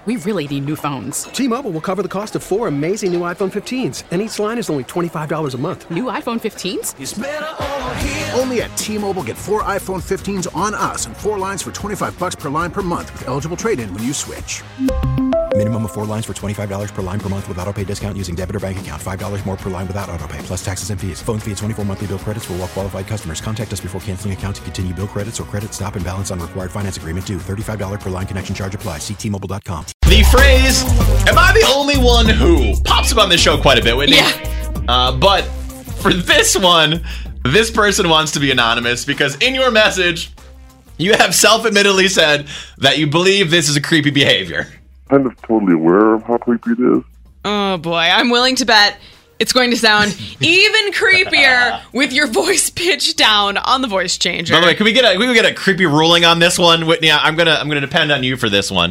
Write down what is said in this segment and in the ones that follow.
We really need new phones. T-Mobile will cover the cost of 4 amazing new iPhone 15s, and each line is only $25 a month. New iPhone 15s? It's better over here. Only at T-Mobile, get 4 iPhone 15s on us and 4 lines for $25 per line per month with eligible trade-in when you switch. Minimum of 4 lines for $25 per line per month with autopay discount using debit or bank account. $5 more per line without autopay, plus taxes and fees. Phone fee at 24 monthly bill credits for well-qualified customers. Contact us before canceling account to continue bill credits or credit stop and balance on required finance agreement due. $35 per line connection charge applies. See T-Mobile.com. The phrase, am I the only one who, pops up on this show quite a bit, Whitney. Yeah. But for this one, this person wants to be anonymous because in your message, you have self-admittedly said that you believe this is a creepy behavior. Kind of totally aware of how creepy it is. Oh boy, I'm willing to bet it's going to sound even creepier with your voice pitched down on the voice changer. By the way, can we get a creepy ruling on this one, Whitney? I'm gonna depend on you for this one.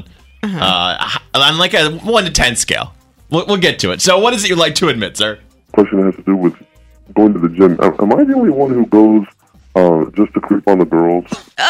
On like a 1 to 10 scale. We'll get to it. So what is it you'd like to admit, sir? Question has to do with going to the gym. Am I the only one who goes just to creep on the girls?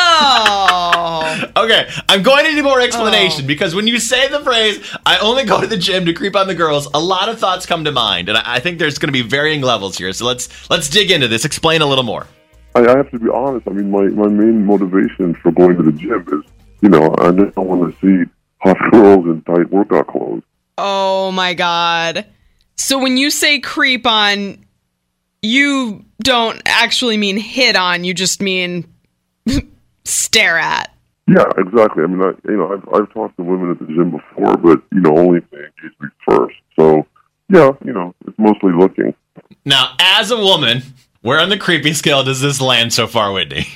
Oh. Okay, I'm going to need more explanation because when you say the phrase, I only go to the gym to creep on the girls, a lot of thoughts come to mind. And I think there's going to be varying levels here. So let's dig into this. Explain a little more. I have to be honest. I mean, my main motivation for going to the gym is, I just don't want to see hot girls in tight workout clothes. Oh my God. So when you say creep on, you don't actually mean hit on, you just mean stare at. Yeah, exactly. I mean, I've talked to women at the gym before, but, only if they engage me first. So, yeah, it's mostly looking. Now, as a woman, where on the creepy scale does this land so far, Whitney?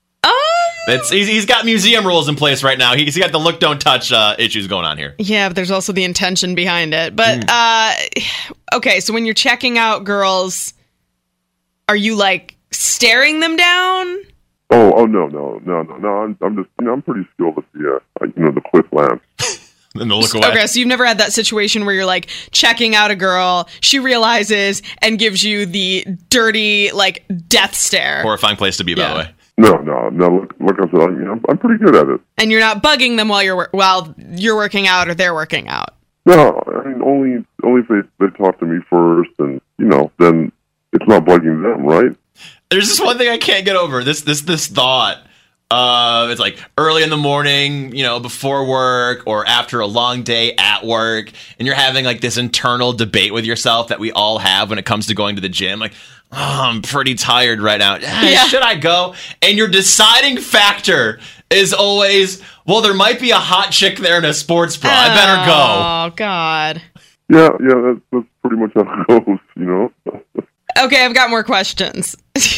He's got museum rules in place right now. He's got the look, don't touch issues going on here. Yeah, but there's also the intention behind it. But, okay, so when you're checking out girls, are you, staring them down? Oh, no. I'm just, I'm pretty skilled at the quick glance. And the look away. Okay, so you've never had that situation where you're, checking out a girl, she realizes and gives you the dirty, death stare. Horrifying place to be, by the way. No. Like I said, I'm pretty good at it. And you're not bugging them while you're working out or they're working out. No, I mean only if they talk to me first, and then it's not bugging them, right? There's this one thing I can't get over. This thought. It's early in the morning, before work or after a long day at work, and you're having this internal debate with yourself that we all have when it comes to going to the gym. I'm pretty tired right now. Should I go? And your deciding factor is always, well, there might be a hot chick there in a sports bra. I better go. Oh, God. Yeah, that's pretty much how it goes, Okay, I've got more questions.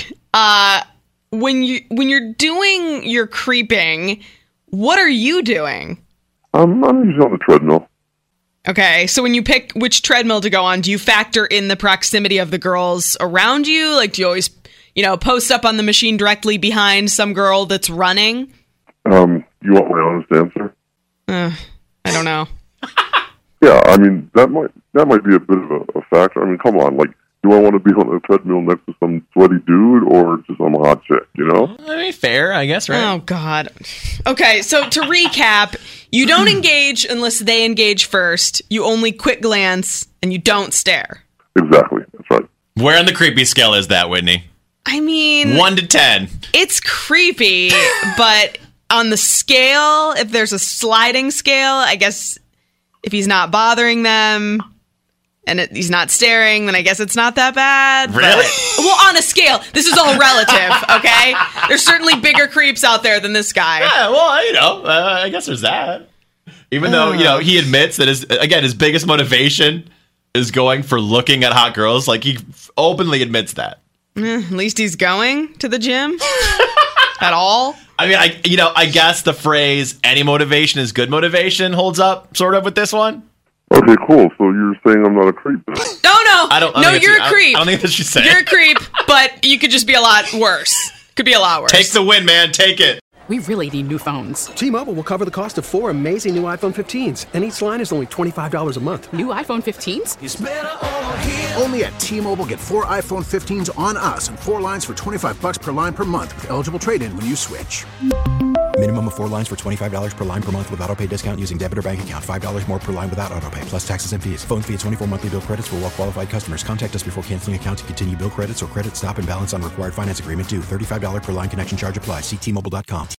When you're doing your creeping, what are you doing? I'm usually on the treadmill. Okay, so when you pick which treadmill to go on, do you factor in the proximity of the girls around you? Do you always, post up on the machine directly behind some girl that's running? You want my honest answer? I don't know. Yeah, I mean, that might be a bit of a factor. I mean, come on, do I want to be on a treadmill next to some sweaty dude or just some hot chick, I mean, fair, I guess, right? Oh, God. Okay, so to recap, you don't engage unless they engage first. You only quick glance, and you don't stare. Exactly, that's right. Where on the creepy scale is that, Whitney? I mean... 1 to 10. It's creepy, but on the scale, if there's a sliding scale, I guess if he's not bothering them... and he's not staring, then I guess it's not that bad. Really? Well, on a scale. This is all relative, okay? There's certainly bigger creeps out there than this guy. Yeah, well, I guess there's that. Even though, he admits that his biggest motivation is going for looking at hot girls. He openly admits that. At least he's going to the gym. At all. I mean, I guess the phrase, any motivation is good motivation holds up sort of with this one. Okay, cool. So you're saying I'm not a creep then? No, you're a creep. I don't think that's what she's saying. You're a creep, but you could just be a lot worse. Could be a lot worse. Take the win, man. Take it. We really need new phones. T-Mobile will cover the cost of 4 amazing new iPhone 15s, and each line is only $25 a month. New iPhone 15s? It's better over here. Only at T-Mobile, get 4 iPhone 15s on us and 4 lines for $25 per line per month with eligible trade-in when you switch. Minimum of 4 lines for $25 per line per month with autopay discount using debit or bank account. $5 more per line without autopay, plus taxes and fees. Phone fee at 24 monthly bill credits for well-qualified customers. Contact us before canceling account to continue bill credits or credit stop and balance on required finance agreement due. $35 per line connection charge applies. See T-Mobile.com.